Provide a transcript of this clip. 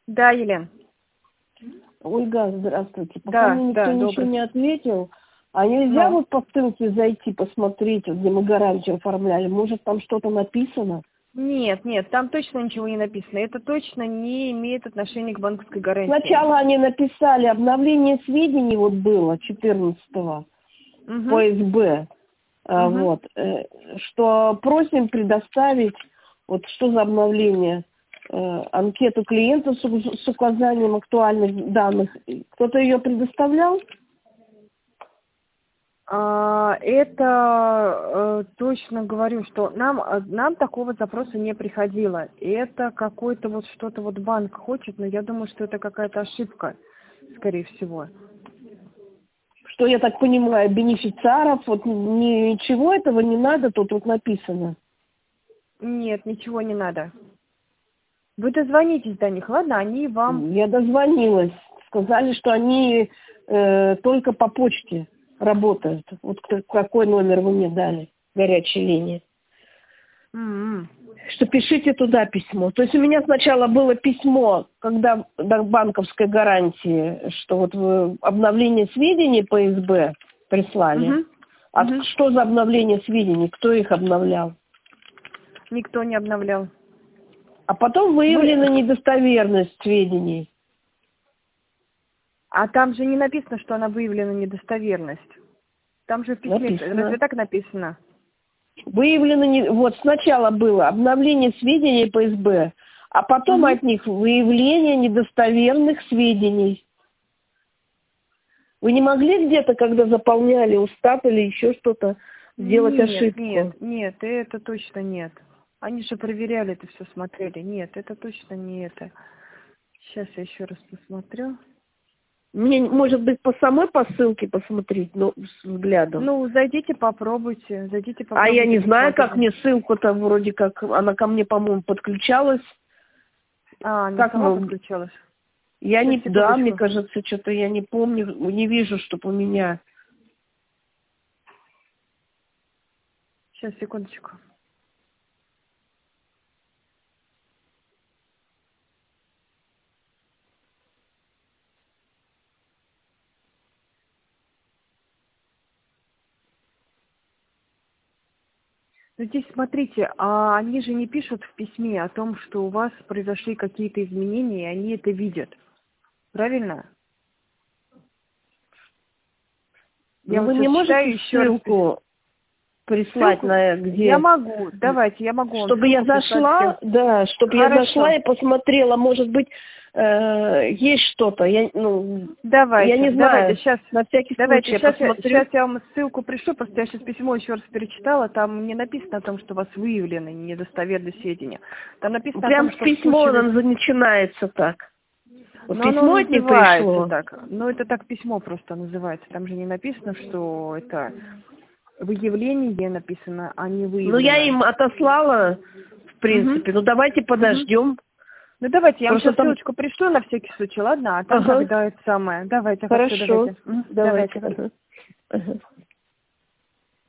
Да, Елена. Ольга, здравствуйте. Пока мне никто ничего не ответил. А нельзя вот по ссылке зайти, посмотреть, вот, где мы гарантию оформляли? Может, там что-то написано? Нет, там точно ничего не написано. Это точно не имеет отношения к банковской гарантии. Сначала они написали, обновление сведений вот было 14-го по СБ. Вот, что просим предоставить, вот что за обновление, анкету клиента с указанием актуальных данных. Кто-то ее предоставлял? Это точно говорю, что нам такого запроса не приходило. Это какой-то вот что-то вот банк хочет, но я думаю, что это какая-то ошибка, скорее всего. Что, я так понимаю, бенефициаров, вот ничего этого не надо, тут вот написано. Нет, ничего не надо. Вы дозвонитесь до них, ладно? Они вам... Я дозвонилась. Сказали, что они только по почте работают. Вот какой номер вы мне дали, горячей линии. Что пишите туда письмо. То есть у меня сначала было письмо, когда до банковской гарантии, что вот вы обновление сведений по СБ прислали. Что за обновление сведений? Кто их обновлял? Никто не обновлял. А потом выявлена недостоверность сведений. А там же не написано, что она выявлена недостоверность. Там же в письме, разве так написано? Выявлено, вот сначала было обновление сведений по СБ, а потом от них выявление недостоверных сведений. Вы не могли где-то, когда заполняли устав или еще что-то, сделать ошибку? Нет, это точно нет. Они же проверяли это все, смотрели. Нет, это точно не это. Сейчас я еще раз посмотрю. Мне, может быть, по ссылке посмотреть, но с взглядом. Ну, зайдите, попробуйте. А я не знаю, как мне ссылку-то, вроде как, она ко мне, по-моему, подключалась. Она сама подключалась? Я не, да, мне кажется, что-то я не помню, не вижу, чтобы у меня. Сейчас, секундочку. Ну, здесь, смотрите, они же не пишут в письме о том, что у вас произошли какие-то изменения, и они это видят. Правильно? Я вы не можете ссылку прислать на где? Я могу, давайте, я могу. Чтобы я зашла, да, чтобы я зашла и посмотрела, может быть, есть что-то. Давайте, я не знаю. Сейчас, на всякий случай сейчас я вам ссылку пришлю, просто я сейчас письмо еще раз перечитала, там не написано о том, что у вас выявлены недостоверные сведения. Там написано прям о том, что письмо начинается так. Вот письмо от них пришло. Так. Ну, это так письмо просто называется. Там же не написано, что это выявление написано, а не выявлено. Ну, я им отослала, в принципе. Ну, давайте подождем. Ну, давайте, я вам сейчас ссылочку пришлю на всякий случай, ладно? А там когда это самое. Давайте. Хорошо. Давайте. Давайте.